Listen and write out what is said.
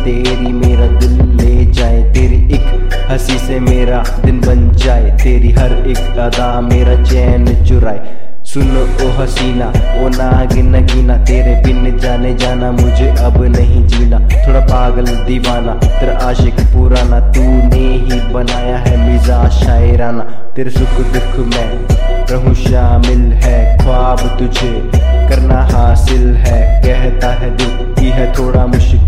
तेरी मेरा दिल ले जाए, तेरी एक हंसी से मेरा दिन बन जाए, तेरी हर एक अदा मेरा चैन चुराए। सुनो ओ हसीना ओ नागिन नगीना, तेरे बिन जाने जाना मुझे अब नहीं जीना। थोड़ा पागल दीवाना तेरा आशिक पुराना, तूने ही बनाया है मिजाज शायराना। तेरे सुख दुख में रहूं शामिल है, ख्वाब तुझे करना हासिल है। कहता है दिल की है थोड़ा मुश्किल